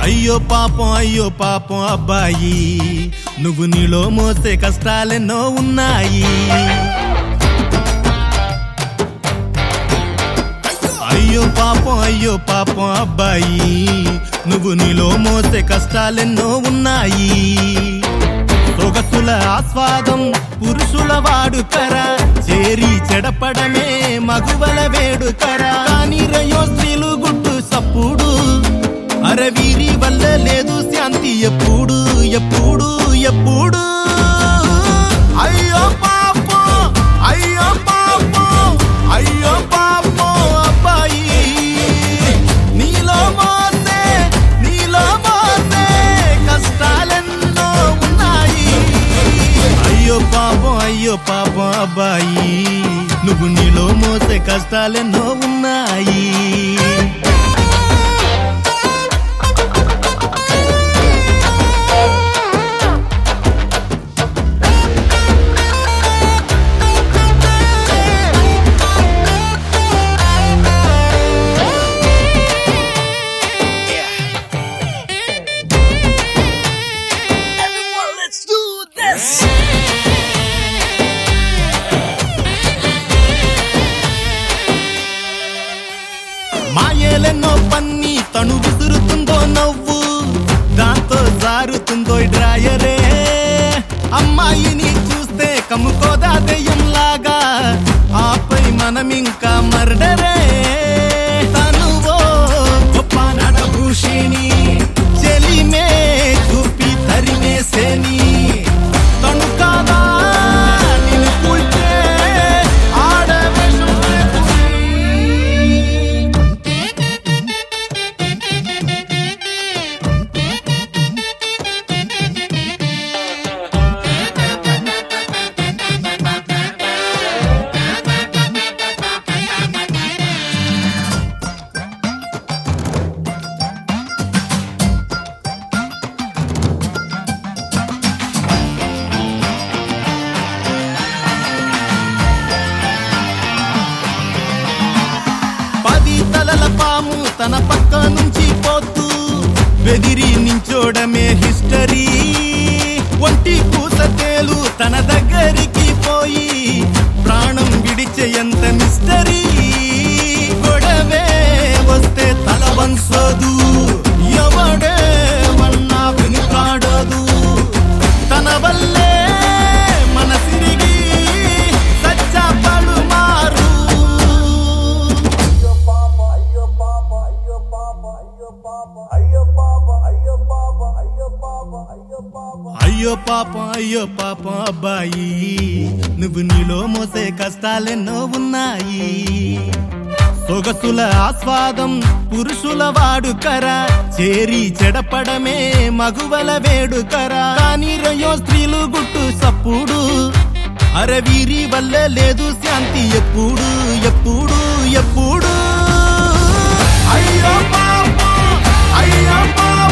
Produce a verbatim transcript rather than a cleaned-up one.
అయ్యో పాపం అయ్యో పాపం అబ్బాయి, నువ్వు నీలో మోసే కష్టాలెన్నో ఉన్నాయి. అయ్యో పాపం అయ్యో పాపం అబ్బాయి, నువ్వు నీలో మోసే కష్టాలెన్నో ఉన్నాయి. సొగసుల ఆస్వాదం పురుషుల వాడుకరా, చేరి చెడపడమే మగువల వేడుకరా. కానీ రయో స్త్రీలు గుట్టు సప్పుడు, అరవీరి వల్ల లేదు శాంతి ఎప్పుడు ఎప్పుడు ఎప్పుడు. అయ్యో పాపం అయ్యో పాపం అయ్యో పాపం అబ్బాయి, నీలో మోసే నీలో మోసే కష్టాలెన్నో ఉన్నాయి. అయ్యో పాపం అయ్యో పాపం అబ్బాయి, నువ్వు నీలో మోసే కష్టాలెన్నో ఉన్నాయి. మాయేలెన్నో పన్ని తను విసురుతుందో నవ్వు, దాంతో జారుతుందో డ్రాయరే. అమ్మాయిని చూస్తే కమ్ముకోదా దెయ్యం లాగా, ఆపై మనమింకా మర్డరే. తనువో గొప్ప నడభూషిణి, చెలిమే చూపి తరిమేసేని. తను కాదా నిన్ను కూల్చే ఆడవేషమే. తలల పాము తన పక్క నుంచి పోతూ బెదిరి నించోడమే హిస్టరీ. ఒంటి పూస తేలు తన దగ్గరికి పోయి ప్రాణం విడిచే ఎంత మిస్టరీ. గొడవే వస్తే తల వంచదు, ఎవడే వన్నా వెనుకాడదు. తన వల్లే మన సిరిగి సచ్చపడు మారు. అయ్యో పాపం అయ్యో పాపం అబ్బాయి, నువ్వు నీలో మోసే కష్టాలెన్నో ఉన్నాయి. సొగసుల ఆస్వాదం పురుషుల వాడుకరా, చేరి చెడపడమే మగువల వేడుకరా. కానీ రయో స్త్రీలు గుట్టు సప్పుడు, అరవీరి వల్ల లేదు శాంతి ఎప్పుడు ఎప్పుడు ఎప్పుడు. అయ్యో పాపం అయ్యో పాపం